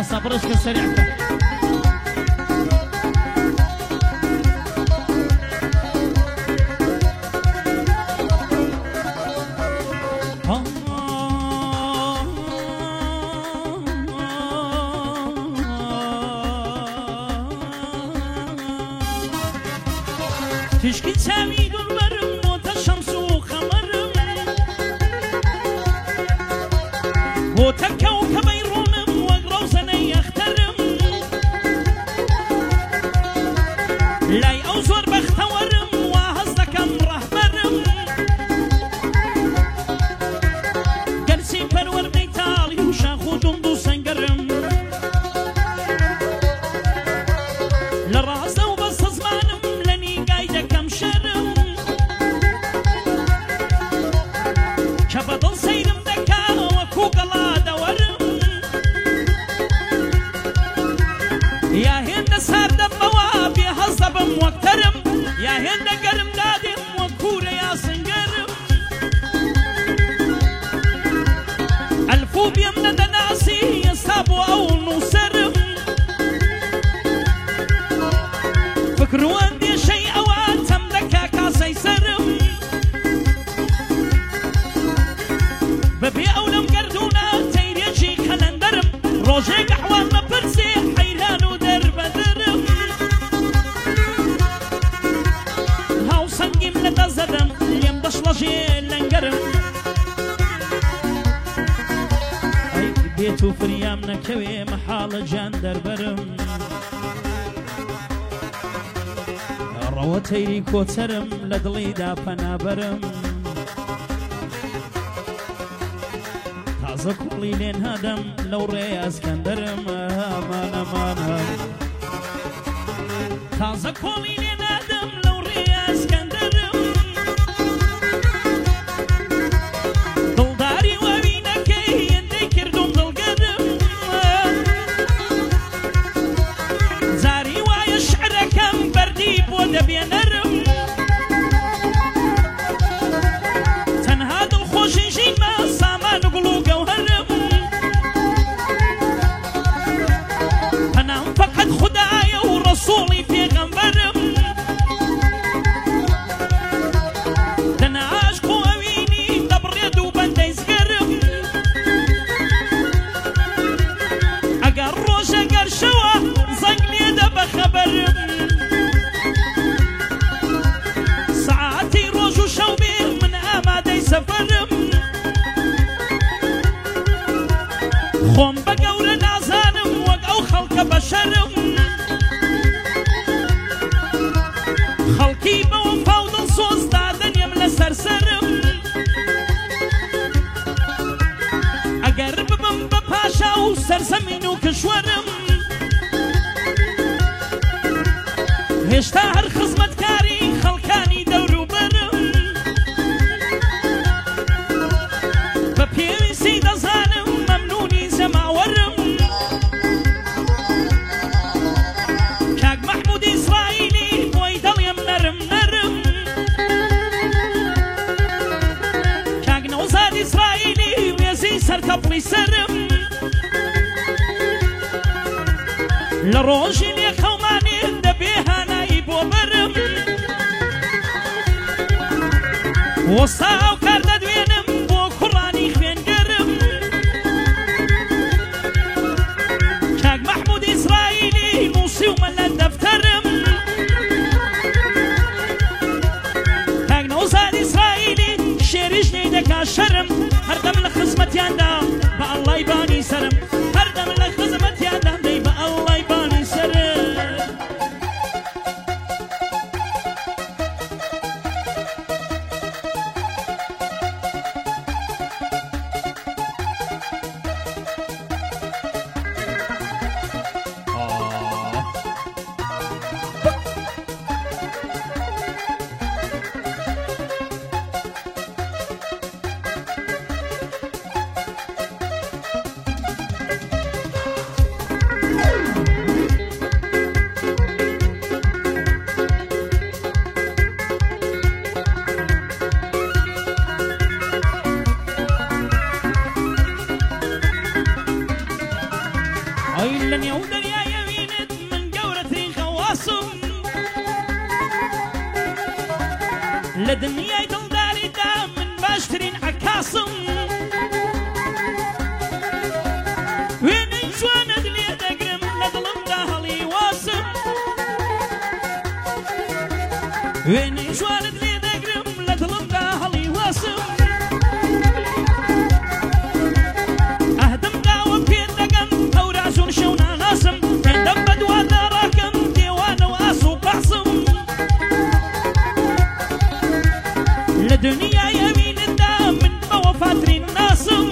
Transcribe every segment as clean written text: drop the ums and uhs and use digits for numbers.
صبرش كسريعك تشكي تساوي دولارم موت الشمس وخمرم موت الكوكب يرومم واقرا وسني يخترم لا يأوزر بختورم وهزك مرهبرم قرسي برور بيتالي وشاخو دندو سنقرم للرازة وبس زمانم شبطل سيرم دكا وكو قلا دورم يا هند سار دبواب يا هزبم واكترم يا هند قرم دادم وكور يا سنقرم الفوب يمن دناسي يصابوا او نوسرم فكروا عندي شيء اواتم دكا كاسي سرم ببي أولم قردونا تيريجي كالندرم روجي قحوانا برسي حيران ودرب درم هاو سنجي من دزرم اليم دشلجي لنقرم أي بيتو فريامنا كوي محال جان دربرم روى تيري كوترم لدلي دا پنابرم تازه کولی لین هدم لو ریاض کندرم امان امان تازه کولی لین هدم لو ریاض کندرم دلداری و بینکی یندی کردم دلگرم زاری و شعرکم بردی بود بینرم تنها دل خوشی جیما سامان قلو قوهرم أنا فقط خدايا ورسولي في غنبرم دنا عاشق وأويني دبريد وبندي زقرم أقر روش أقر شوا زنقلي دب خبرم ساعاتي روش وشوبي من أمادي سفرم خۆم بە گەورە نازانم وەک ئەو خەڵکە بەشەرم خەڵکی بە وەفا و دڵسۆز دادەنێم لە سەرسەرم ئەگەر ببم بە پاشا و سەرزەمین و کشوەرم هێشتا هەر خزمەتکاری خەڵکانی دەوروبەرم بە پێویستی دەزانم مەمنونی زەماوەرم کاک مەحموود ئیسرائیلی بۆی دەڵێم نەرم نەرم کاک نەوزاد ئیسرائیلی وێزی سەرکەپڵی سەرم لە ڕۆژی لێخەومانێ دەبێ هانایی بۆ بەرم وەستا ئەو کار دەدوێنم بۆ کوڕانی خوێنگەرم کاک مەحموود ئیسرائیلی نووسیومە لە دەفتەرم کاک نەوزاد ئیسرائیلی شێریش نەی دەکا شەرم هەردەم لە خزمەتیاندا بە ئەڵڵای بانی سەرم هەردەم لە خزمەتیاندا دەی بە ئەڵڵای بانی سەرم لدنياي دڵداری دا من باشترین عکاسم وێنەی جوانت لێ دەگرم لە دڵمدا هەڵی واسم وێنەی جوانت لێ دەگرم لە دڵمدا هەڵی واسم ئەهدم داوە پێ دەگەم هەورازون شەو ناناسم هێندەم بەدووادا ڕاکەم دێوانەوە ئاس و قاسم لە دنیای ئەوینتدا من بە وەفاترین ناسم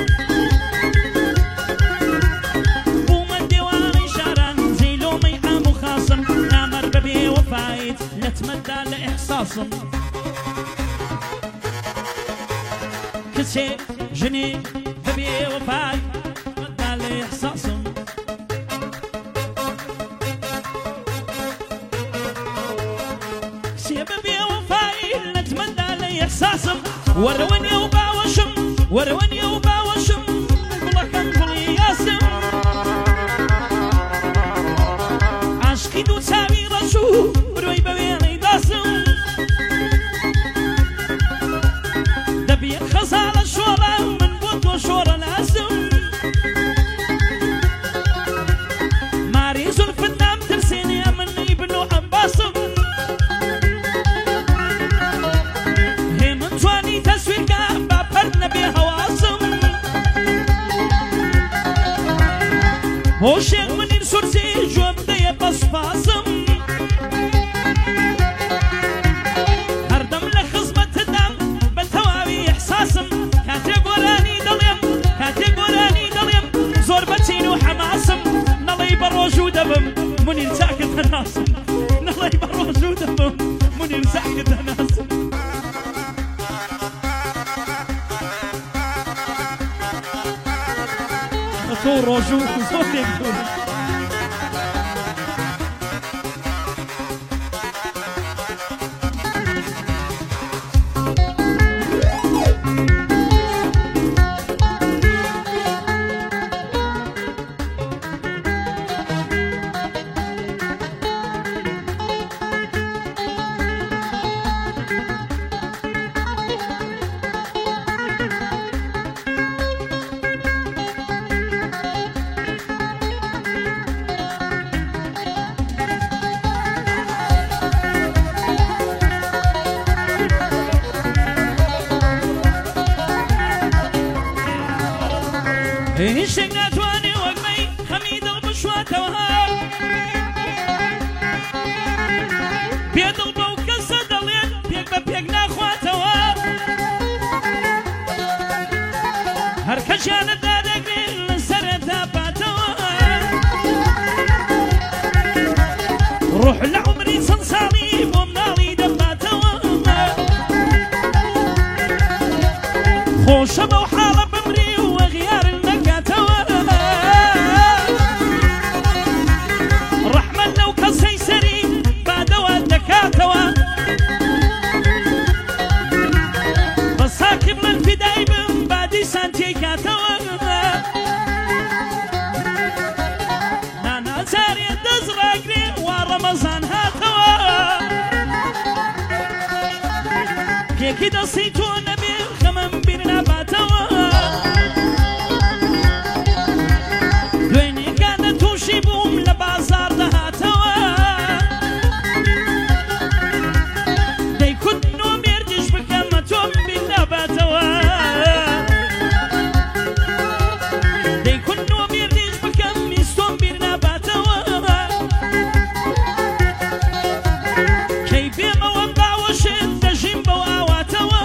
بوومە دێوانەی شاران زەیلۆمەی عام و خاسم نامەر بەبێ وەفایت لەتمەدا لە ئێحساسم کچێ ژنێ بەبێ وەفای لەتمەدا لە ئێحساسم کچێ بەبێ وەفای لەتمەدا لە ئێحساسم وەرەوەنیە و باوەشم وەرەوەنیە و باوەشم گوڵەکەم گوڵی یاسم عاشقی دوو چاوی ڕەچوو برۆی بە وێڵەی داسم دەبێ خەزاڵە شۆڕە من بۆ تۆ شۆڕە لاسم ماری زولفت نام ترسێنێ من ئیبن و عەباسم هێمن توانی تەسویرکە با پەرد نەبێ هەواسم بۆ شێخ منیر سورسی جۆم دەیە بەسپاسم هەردەم لە خزمەتتدام بە تەواوی ئیحساسم کاتێ گۆرانی دەڵێم کاتێ گۆرانی دەڵێم زۆر بەچین و حەماسم نەڵێی بە ڕۆژوو دەبم منیر چاکت هەناسم نەڵێی بە ڕۆژوو دەبم منیر چاکت هەناسم تۆ ڕۆژوو زۆر لێک دوور هیچ شتێک ناتوانێ وەکمەی خەمی دڵ بشواتەوە پێدڵ بەو کەسە دەڵێن پێک بە پێک ناخواتەوە هەر کەسیانت دادەگرێن لە سەرەتا پاتەوە ڕوح لە عومری چەند ساڵی بۆ مناڵی دەباتەوە خۆشە بەو حاڵە بمری و وەغیارن نەکاتەوە ڕەحمەت لەو کەسەی سەری بادەوە دەکاتەوە بە ساکی بڵێن فیدای بم بادی سانتیەی کاتەوە نانازارێ دەست ڕاگرێ وا ڕەمەزان هاتەوە پێکی دەستی تۆ نەبێ خەمەم بیر ناباتەوە دوێنێکانە تووشی بووم لە بازار دەهاتەوە دەیکوتنۆ مێردیش بکەمە تۆم بیر ناباتەوە دەیکوتنۆ مێردیش بکەم میستۆم بیر ناباتەوە کەی بێمەوە باوەشت دەژیم بەو ئاواتەوە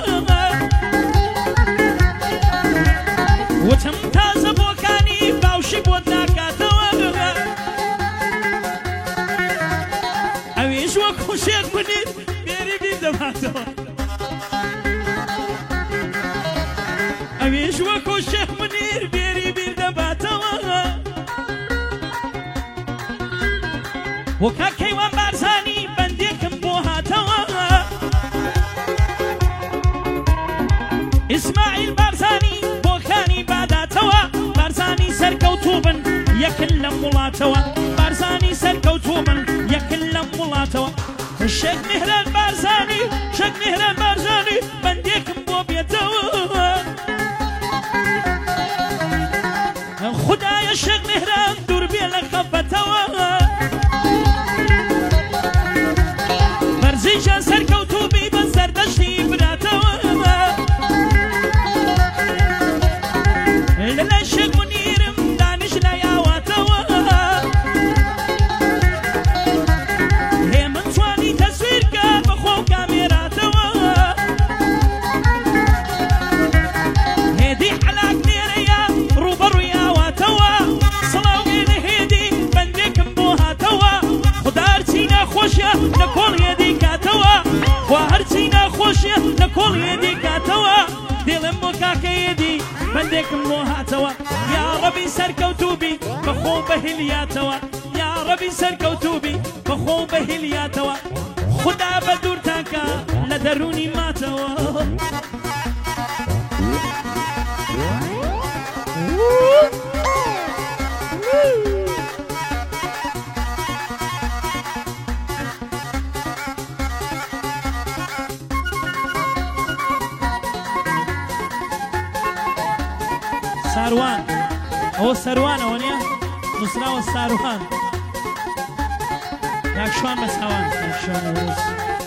وتم تازە بۆکانی باوشی بۆت ناکاتەوە ئەویش وەکو شێخ منیر بێری بیر دەباتەوە ئەویش وەکو شێخ منیر بێری بیر دەباتەوە وە کاکەیوان بارزانی بەندێکم بۆ هاتەوە ئیسماعیل بارزانی بۆکانی باداتەوە بارزانی سەرکەوتوو بن یەکن لەم وڵاتەوە بارزانی سەرکەوتوو بن یەکن لەم وڵاتەوە شێخ میهران بارزانی شێخ میهران بارزانی بەندێکم بۆ بێتەوە خدایە شێخ میهران دوور بێ لە خەفەتەوە بەرزیشان سەرکەوتوبی بە سەردەشتی براتەوە لەلای شێخ منیرم دانیش لای ئاواتەوە هێ من توانی تەسویرکە بەخۆ کامێراتەوە هێدی حەلاک نێرەیە ڕوبەڕووی ئاواتەوە سڵاو بێنە هێدی بەندێکم بۆ هاتەوە خدا هەرچی ناخۆشیە لە کۆڵ هێدی کاتەوە خوا هەرچی ناخۆشیە لە کۆڵ هێدی کاتەوە دێڵم بۆ کاکە هێدی بەندێکم بۆ هاتەوە یا ڕەبی سەرکەوتوبی بەخۆ بەهێلیاتەوە یا ڕەبی سەرکەوتوبی بەخۆ بەهێلیاتەوە خدا بە دوورتانکە لە دەرونی ماتەوە ساروان ئەوە سەروانەوە نییە نووسراوە ساروان یاکشوان بە چاوان یاکشوان ڕووس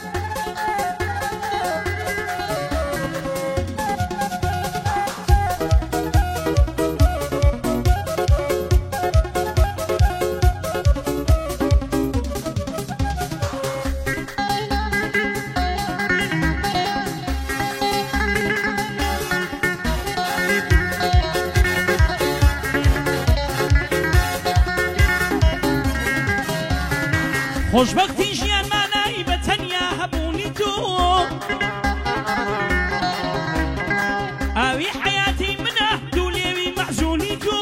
خۆشبەختی ژیان مانایی بە تەنیا هەبوونی تۆ ئاوی حەیاتی منە دوولێوی مەحزوونی تۆ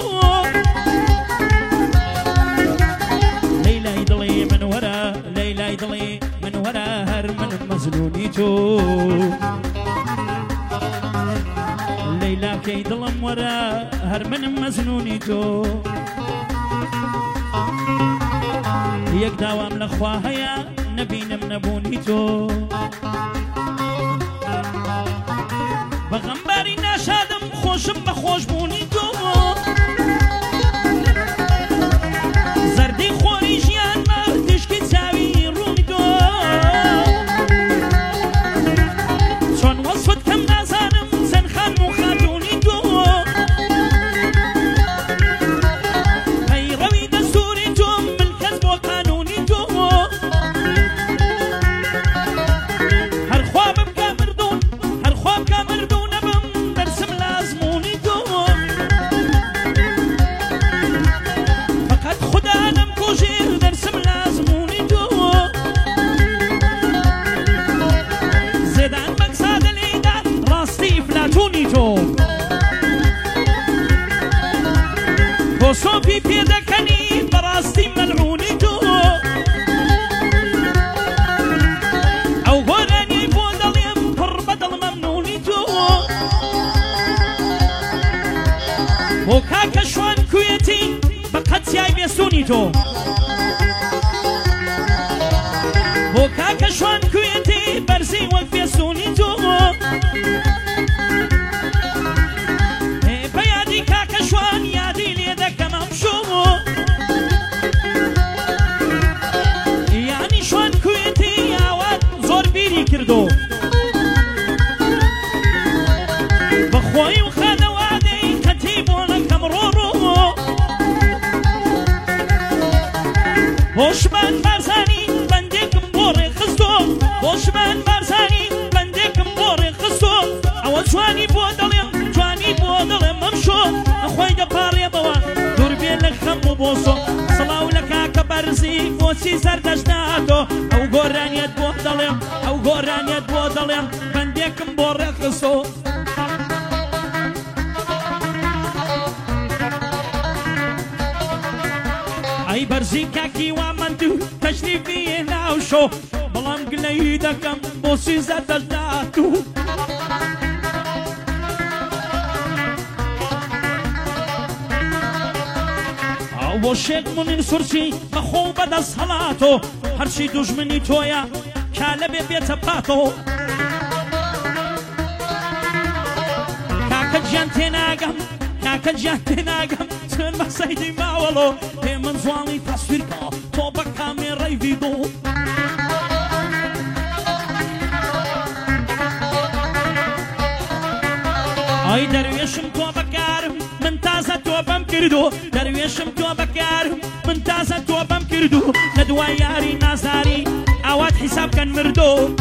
لەیلای دڵێ من وەرە لەیلای دڵێ من وەرە هەر من مەزلوونی تۆ لەیلاکەی دڵم وەرە هەر من مەزنونی تۆ یەک داوام لەخوا هەیە نەبینم نەبوونی تۆ بەغەمباری ناشادم خۆشم بە خۆشبوونی تۆ زەردی خۆری ژیانمە تشکی چاوی ڕوونی تۆ چۆن وەسفت کەم نازانم زەنخان و خاتوونی تۆ پەیڕەوی دەستوری تۆم ملکەت بۆ قانونی تۆ هەرخوا ببکە مردوون هەرخوا بکە مردوو نەبم دەرسم لازمونی تۆ فەقەت خوددا نەمکوژێ دەرسم لازمونی تۆ زێدان بەکسادە لێدا ڕاستی ئیفلاتونی تۆ بۆ سۆپی پێدەکەنی بەڕاستی مەلعونی تۆ ئەو گۆرانی بۆ دەڵێم پڕ بەدڵ مەمنونی تۆ بۆ کاکە شوان کوێتی بە قەتیای بێسوونی تۆ بۆ کاکە شوان کوێتی بەرزی وەک بێسوونی تۆ بە یادی کاکە شوان یادی لێ دەکەم ئەم شۆ یانی شوان کوێتی ئاوات زۆر بیری کردو بەخۆی و خانەوادەی قەتی بۆ نەکەم ڕۆڕۆ بۆشمان بارزانی بەندێکم بۆ ڕێخستۆ بۆشمان بارزانی بەندێکم بۆ ڕێخستۆ ئەوە جوانی بۆ دەڵێم جوانی بۆ دەڵێم ئەمشۆ ئەخۆی دەپاڕێبەوە دوور بێ لە خەم و بۆسۆ سڵاو لە کاکە بەرزی بۆچی سەردەشتاتۆ ئەو گۆرانیەت بۆ دەڵێم ئەو گۆرانیەت بۆ دەڵێم بەندێکم بۆ ڕێخستۆ ئەی بەرزی کاکی وامەندوو تەشریفی ناو شۆ بەڵام گلەی دەکەم بۆچی سەردەشتاتۆ بۆ شێخ منیر سورچی بەخۆ بەدەست هەڵاتۆ هەرچی دوژمنی تۆیە كالبي بيت باتو كاكا جانتيناقم كاكا جانتيناقم سن ما سيدي ما ولو هي من زوالي تصويركا توبا كاميرا فيديو اي درويشم توبا كارم من تازا توبام كردو درويشم توبا كارم من تازا توبام كردو ندوا ياري نازاري اوات حساب كان مردو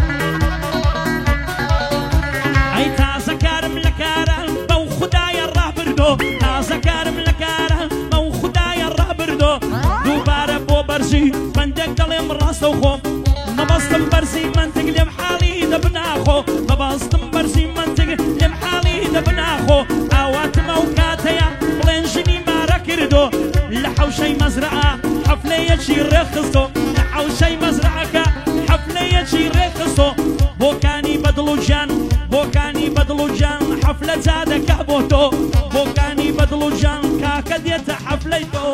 اي تازا كارم لكارم بو خدايا الراه بردو تازا كارم لكارم بو خدايا الراه بردو دوباره بو برزي بندك دلم راسو خوف مبستم برزي منطق لمحالي دبناخو مبستم برزي منطق لمحالي دبناخو اوات موكاتيا بلنجني ما ركردو لحوشي مزرعه حفليه شي رخصو لحوشي مزرعه حفليه شي رخصو بوكاني بدلو جان بوكاني بدلو جان حفله زاده كابوتو بوكاني بدلو جان كاكديت حفليتو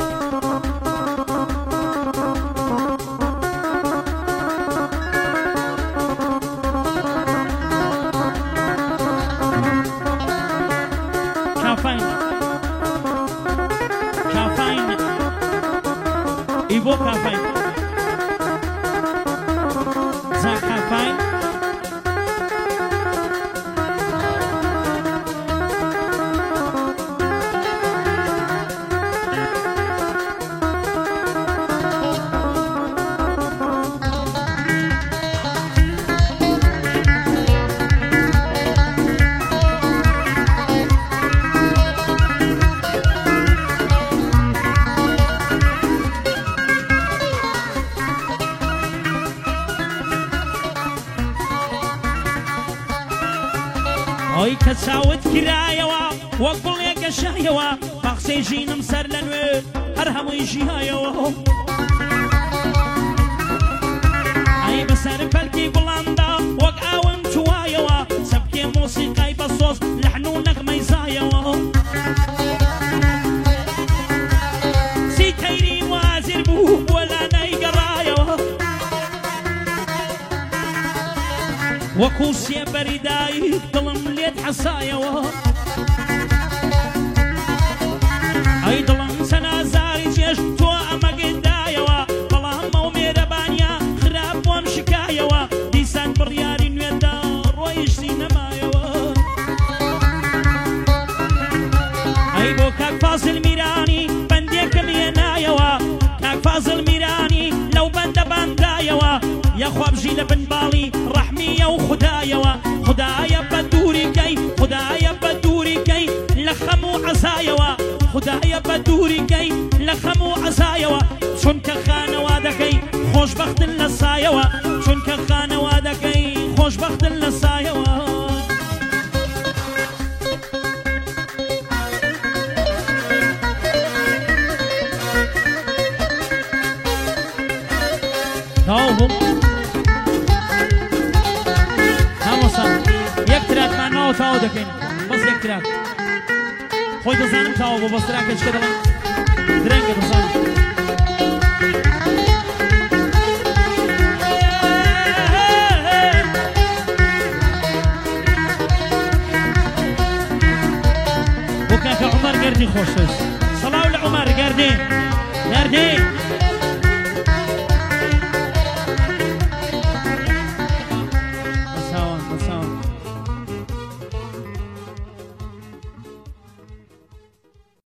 كافين إيبو كافين زا كافين اوي كتساوت كرايوا وقبل يا قشايوا باخسي جينا مسر لنوي هرهم يجيهايوا اي بسر فلكي بلاندا وقاون توايوا سبكي موسيقى بصوص لحنو نغمة يزايوا سي تيرين وازر بو ولا نيقرايوا وكوسيا بريداي ظلم ليت حصايا اي ظلم سنا زاري جيش تو اما قدايا بلام وميرا بانيا خراب ومشكايا ديسان برياري نويدا رويش سينمايا اي بو كاك فاصل ميراني بنديك مينايا كاك فاصل ميراني لو بند بندايا يا خواب جيل بن بالي رحمية وخدايا خدايا بدوري كي خدايا بدوري كي لخمو عزايا خدايا بدوري كي لخمو عزايا شنك خانة وادكي خوش بخت للسايا شنك خانة وادكي خوش بخت للسايا يكتراك مع نوع تاو دكين بس يكتراك خوي تزانم تاو بس تراك ايش كده درنگ تزانم وكاك عمر قردي خوشش صلاة لعمر قردي قردي